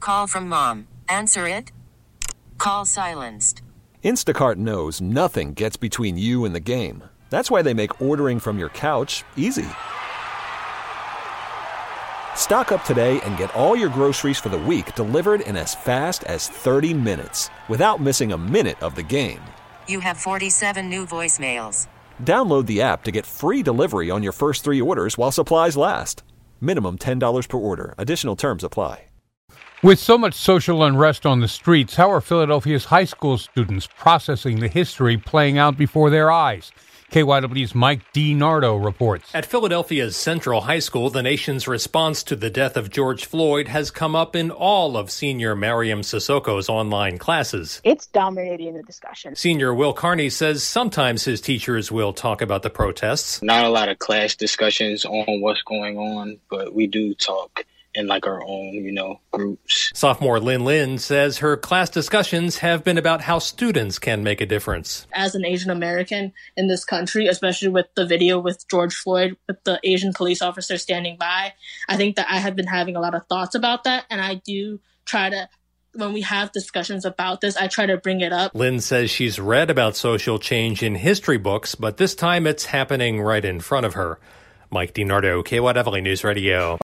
call from mom. Answer it. Call silenced. Instacart knows nothing gets between you and the game. That's why they make ordering from your couch easy. Stock up today and get all your groceries for the week delivered in as fast as 30 minutes without missing a minute of the game. You have 47 new voicemails. Download the app to get free delivery on your first 3 orders while supplies last. Minimum $10 per order. Additional terms apply. With so much social unrest on the streets, how are Philadelphia's high school students processing the history playing out before their eyes? KYW's Mike DiNardo reports. At Philadelphia's Central High School, the nation's response to the death of George Floyd has come up in all of senior Mariam Sissoko's online classes. It's dominating the discussion. Senior Will Carney says sometimes his teachers will talk about the protests. Not a lot of class discussions on what's going on, but we do talk in like our own, groups. Sophomore Lynn Lynn says her class discussions have been about how students can make a difference. As an Asian American in this country, especially with the video with George Floyd, with the Asian police officer standing by, I think that I have been having a lot of thoughts about that. And I do try to, when we have discussions about this, I try to bring it up. Lynn says she's read about social change in history books, but this time it's happening right in front of her. Mike DiNardo, KYW News Radio.